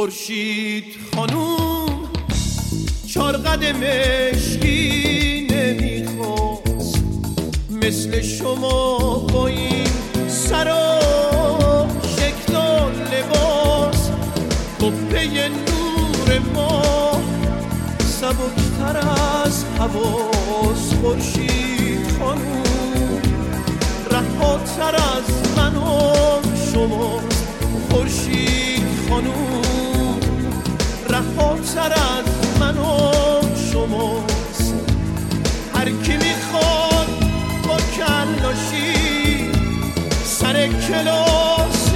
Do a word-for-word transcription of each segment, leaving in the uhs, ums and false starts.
خورشید خانوم چار قد مشکی نمیخواست مثل شما با این سر و شکل و لباس، قبه نور ما سبکتر از حواس. خورشید خانوم رهاتر از من و شماست. خورشید خانوم رهاتر از من و شماست. هر کی میخواد با کلاشی سر کلاس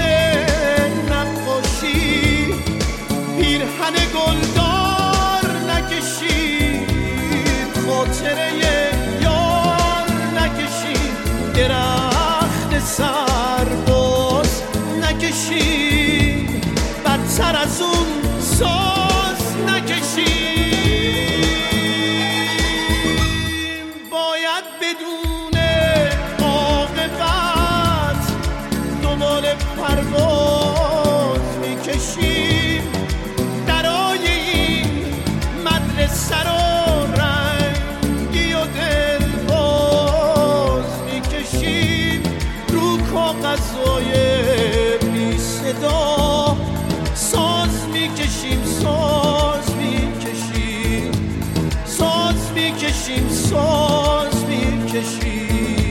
نقاشی پیرهن گلدار نکشید، خاطره یار نکشید، درخت سرباز نکشید، بدتر از اون ساز نکشید. باید بدون عاقبت دنبال پرواز میکشیم، درای این مدرسه رو رنگی و دلباز میکشیم، رو کاغذهای بی صدا ساز میکشیم، ساز میکشیم، ساز میکشیم، ساز میکشیم.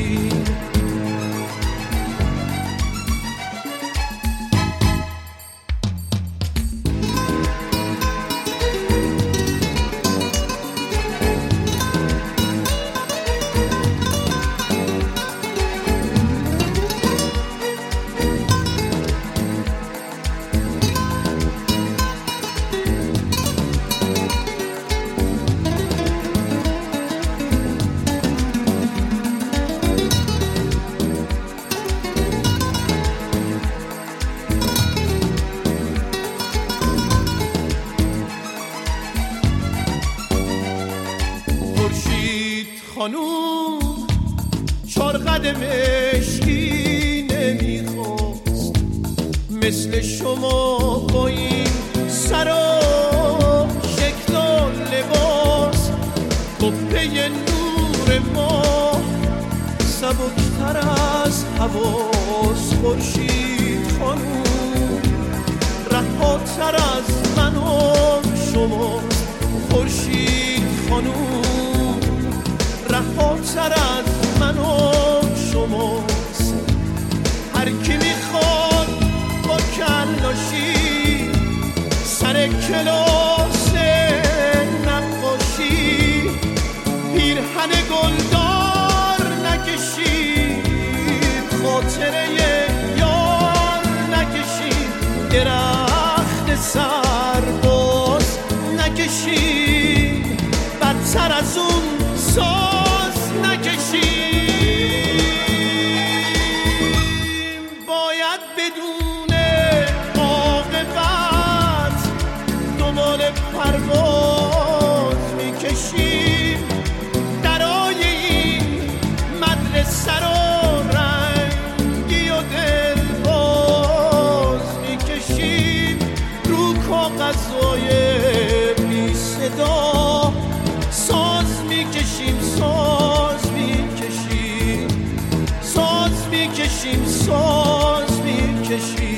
خانوم چار قد مشکی نمیخواست مثل شما با این سر و شکل و لباس، قبه نور ما سبکتر از حواس. خورشید خانوم رهاتر از من و شماست. خورشید خانوم رهاتر از من و شماست. هر کی میخواد با کلاشی سر کلاس نقاشی پیرهن گلدار نکشید، خاطره یار نکشید، درخت سرباز نکشید، بدتر از اون ساز نکشیم. باید بدون عاقبت دنبال پرواز میکشیم، درای این مدرسه رو رنگی و دلباز میکشیم، رو کاغذهای بی صدا ساز میکشیم، ساز میکشیم، ساز میکشیم، ساز میکشیم.